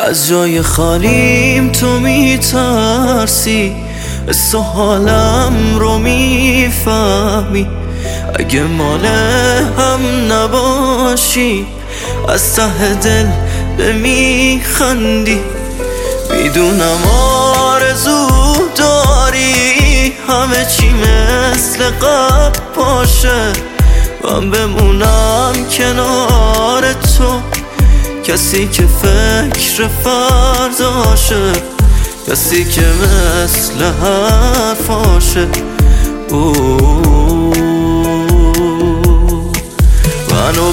از جای خالیم تو میترسی، حس و حالم رو میفهمی. اگه مال هم نباشی از ته دل به میخندی. میدونم آرزو داری همه چی مثل قبل باشه، من بمونم کنار تو، کسی که فکر فرداشه، کسی که مثل حرفاشه. منو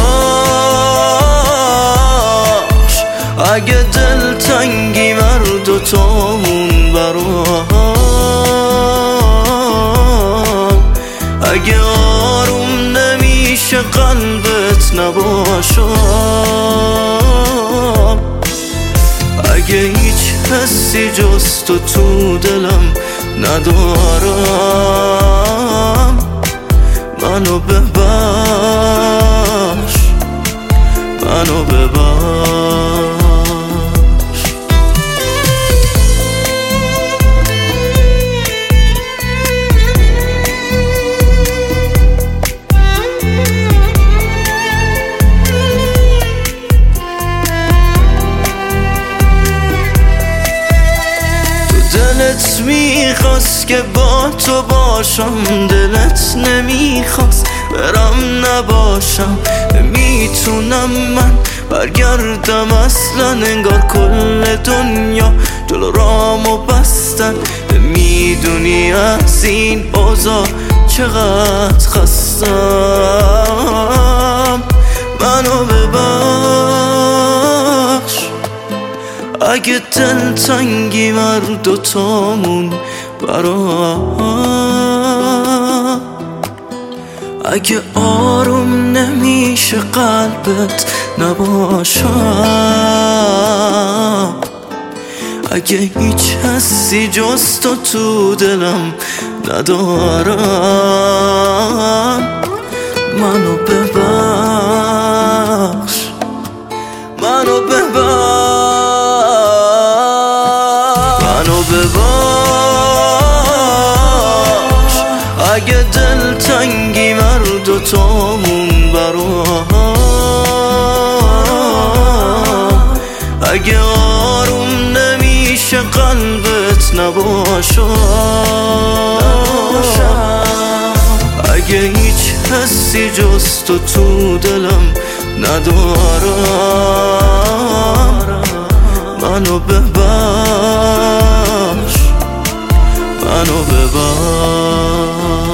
ببخش اگه دل تنگی مر دوتامون برام، اگه آروم نمیشه قلبت نباشم، اگه هیچ حسی جز تو دلم ندارم. منو ببخش، منو ببخش. دلت میخواست که با تو باشم، دلت نمیخواست برم نباشم. میتونم من برگردم اصلا، انگار کل دنیا جلو رامو بستن. میدونی از این اوضاع چقدر خستم. منو ببخش اگه دل تنگی مر دوتامون برام، اگه آروم نمیشه قلبت نباشم، اگه هیچ حسی جز تو دلم ندارم. منو ببخش، منو ببخش اگه دل تنگی مر دوتامون برام، اگه آروم نمیشه قلبت نباشم، اگه هیچ حسی جز تو دلم ندارم. منو ببخش، منو ببخش.